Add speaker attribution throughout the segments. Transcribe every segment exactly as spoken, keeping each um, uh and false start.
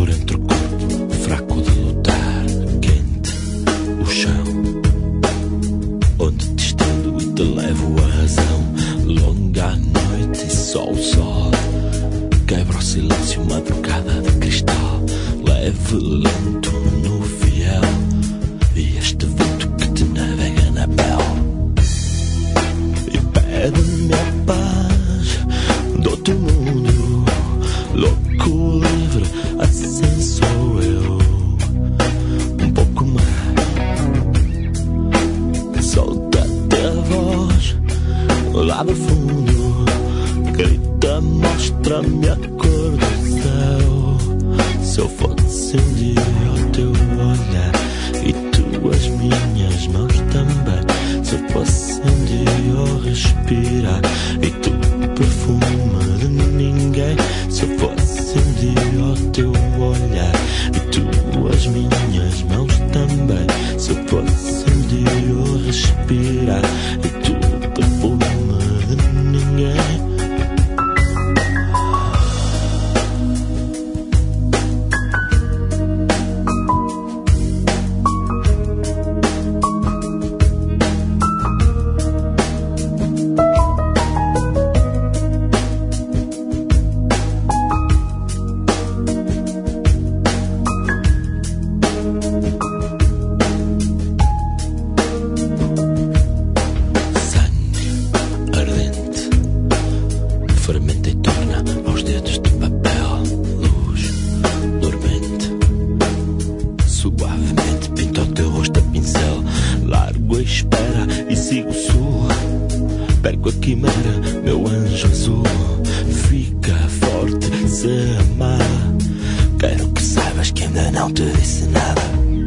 Speaker 1: por entre o corpo, fraco de lutar, quente, o chão, onde te estendo e te levo a razão. Longa a noite e só o sol quebra o silêncio, madrugada de cristal, leve, lento no fiel, e este vento que te navega na pele. E pede-me a paz do outro mundo, louco, livre, assim sou eu. Um pouco mais, solta-te a voz lá do fundo, grita, mostra-me a cor do céu. Se eu fosse um dia ao teu olhar e tu as minhas mãos também, se eu fosse um dia ao respirar e tu perfume de ninguém, se eu fosse um dia ao teu olhar e tu as minhas mãos também, se eu fosse um dia ao respirar e tu perfume de ninguém. Fermenta e torna aos dedos de papel, luz, dormente, suavemente pinta o teu rosto a pincel. Largo a espera e sigo o sul, perco a quimera, meu anjo azul. Fica forte se amar, quero que saibas que ainda não te disse nada.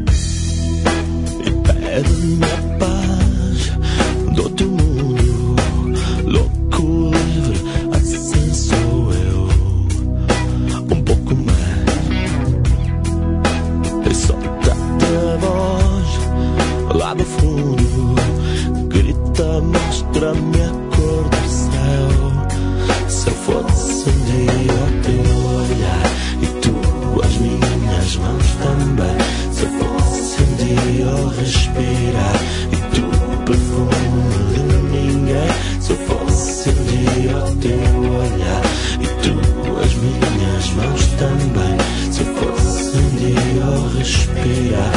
Speaker 1: E pede-me a paz do outro mundo, louco, livre, assim sou eu. Um pouco mais, solta-te a voz lá do fundo, grita, mostra-me a cor do céu. Se eu fosse um dia ao teu olhar e tu as minhas mãos também, se eu fosse um dia ao respirar e tu perfume de ninguém, se eu fosse um dia ao teu olhar e tu as minhas mãos também, se eu fosse um dia ao respirar